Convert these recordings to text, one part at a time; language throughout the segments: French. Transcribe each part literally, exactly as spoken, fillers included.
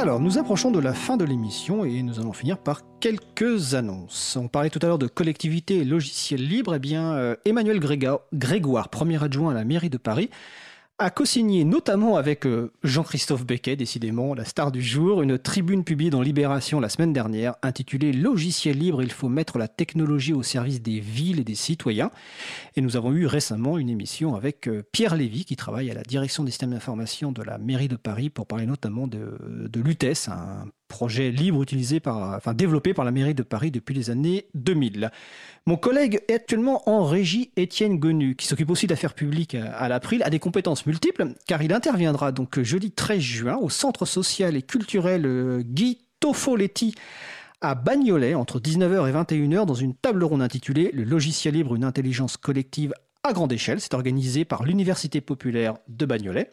Alors, nous approchons de la fin de l'émission et nous allons finir par quelques annonces. On parlait tout à l'heure de collectivité et logiciels libres. Eh bien, euh, Emmanuel Gréga- Grégoire, premier adjoint à la mairie de Paris, a co-signé notamment avec euh, Jean-Christophe Becquet, décidément la star du jour, une tribune publiée dans Libération la semaine dernière intitulée « Logiciel libre, il faut mettre la technologie au service des villes et des citoyens ». Et nous avons eu récemment une émission avec euh, Pierre Lévy qui travaille à la direction des systèmes d'information de la mairie de Paris pour parler notamment de, de l'U T E S, un projet libre utilisé par, enfin, développé par la mairie de Paris depuis les années deux mille. Mon collègue est actuellement en régie, Étienne Gonu, qui s'occupe aussi d'affaires publiques à l'April, a des compétences multiples, car il interviendra donc jeudi treize juin au Centre social et culturel Guy Toffoletti à Bagnolet, entre dix-neuf heures et vingt et une heures, dans une table ronde intitulée « Le logiciel libre, une intelligence collective à grande échelle ». C'est organisé par l'Université populaire de Bagnolet.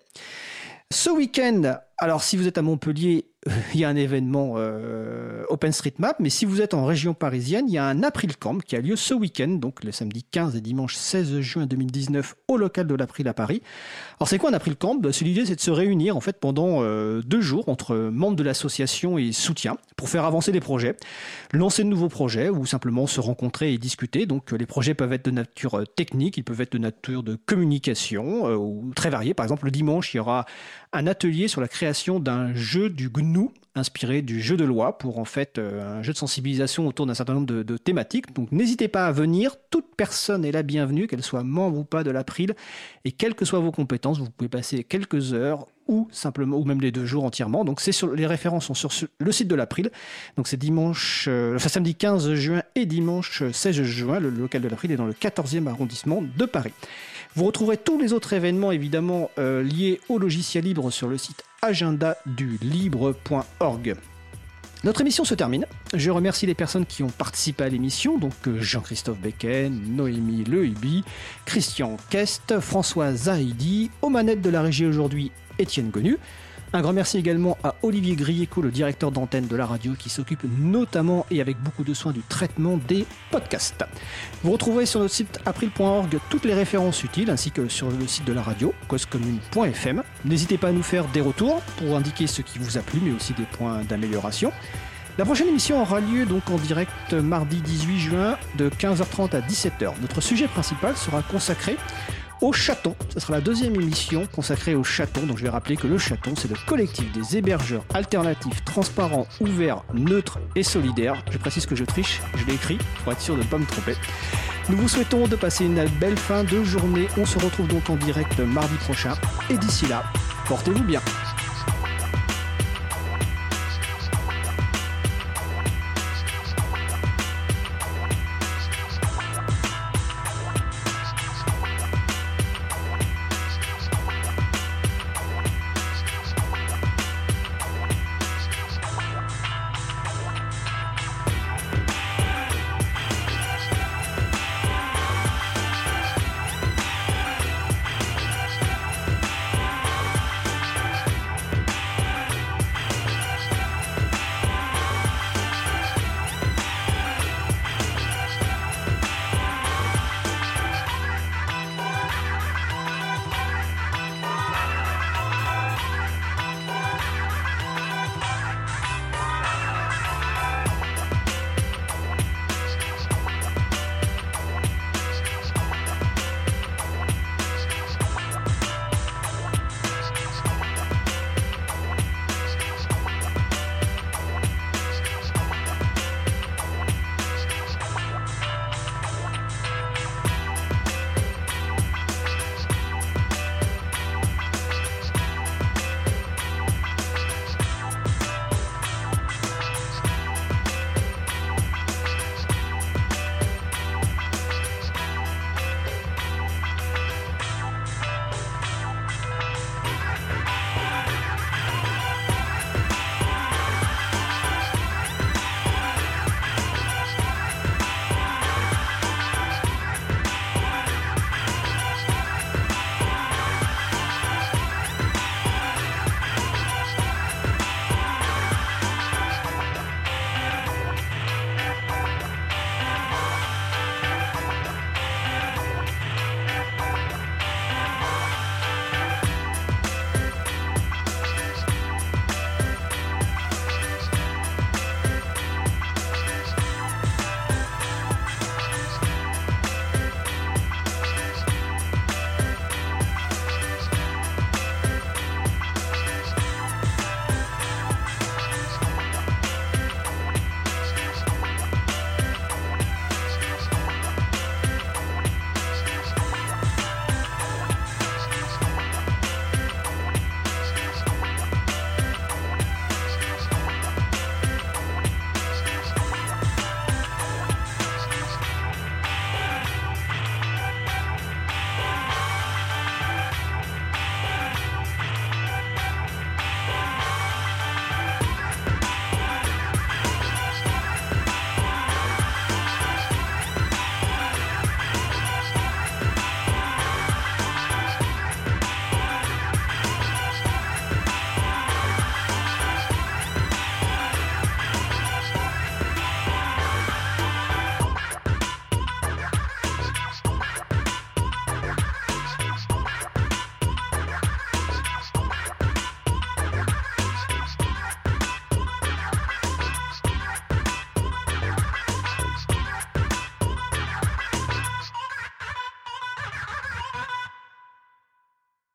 Ce week-end, alors si vous êtes à Montpellier, il y a un événement euh, OpenStreetMap, mais si vous êtes en région parisienne, il y a un April Camp qui a lieu ce week-end, donc le samedi quinze et dimanche seize juin deux mille dix-neuf au local de l'April à Paris. Alors c'est quoi un April Camp ? C'est l'idée, c'est de se réunir en fait pendant euh, deux jours entre membres de l'association et soutien pour faire avancer des projets, lancer de nouveaux projets ou simplement se rencontrer et discuter. Donc les projets peuvent être de nature technique, ils peuvent être de nature de communication euh, ou très variés. Par exemple, le dimanche, il y aura un atelier sur la création d'un jeu du G N U inspiré du jeu de loi pour en fait euh, un jeu de sensibilisation autour d'un certain nombre de, de thématiques. Donc n'hésitez pas à venir, toute personne est la bienvenue, qu'elle soit membre ou pas de l'April, et quelles que soient vos compétences, vous pouvez passer quelques heures ou simplement ou même les deux jours entièrement. Donc c'est sur les références sont sur le site de l'April. Donc c'est dimanche, euh, enfin samedi quinze juin et dimanche seize juin. Le local de l'April est dans le quatorzième arrondissement de Paris. Vous retrouverez tous les autres événements évidemment euh, liés au logiciel libre sur le site agenda du libre point org. Notre émission se termine. Je remercie les personnes qui ont participé à l'émission, donc Jean-Christophe Becquet, Noémie Lehiby, Christian Kest, François Zahidi, aux manettes de la régie aujourd'hui, Étienne Gonu. Un grand merci également à Olivier Grieco, le directeur d'antenne de la radio, qui s'occupe notamment et avec beaucoup de soin du traitement des podcasts. Vous retrouverez sur notre site april point org toutes les références utiles, ainsi que sur le site de la radio, cause commune point f m. N'hésitez pas à nous faire des retours pour indiquer ce qui vous a plu, mais aussi des points d'amélioration. La prochaine émission aura lieu donc en direct mardi dix-huit juin de quinze heures trente à dix-sept heures. Notre sujet principal sera consacré au Chaton. Ce sera la deuxième émission consacrée au Chaton. Donc je vais rappeler que le Chaton, c'est le collectif des hébergeurs alternatifs, transparents, ouverts, neutres et solidaires. Je précise que je triche, je l'ai écrit pour être sûr de ne pas me tromper. Nous vous souhaitons de passer une belle fin de journée. On se retrouve donc en direct mardi prochain. Et d'ici là, portez-vous bien.